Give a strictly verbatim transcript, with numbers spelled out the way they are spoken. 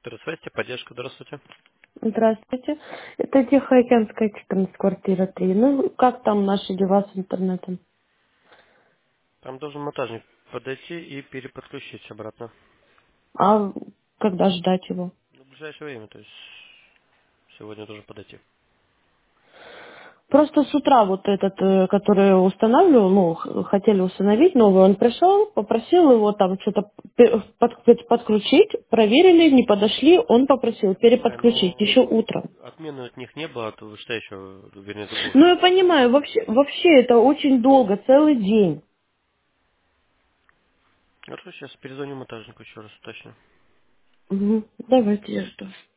Здравствуйте, поддержка, здравствуйте. Здравствуйте. Это Тихоокеанская, четырнадцать, квартира три. Ну, как там наши дела с интернетом? Там должен монтажник подойти и переподключить обратно. А когда ждать его? Ну, в ближайшее время, то есть сегодня должен подойти. Просто с утра вот этот, э, который устанавливал, ну, х- хотели установить новый, он пришел, попросил его там что-то пе- под- подключить, проверили, не подошли, он попросил Ай, переподключить ну, еще утром. отмены от них не было, а то что еще, вернее, Ну, заглушку. я понимаю, вообще, вообще это очень долго, целый день. Хорошо, сейчас перезвоню монтажнику еще раз, точно. Мгм. Давайте я жду.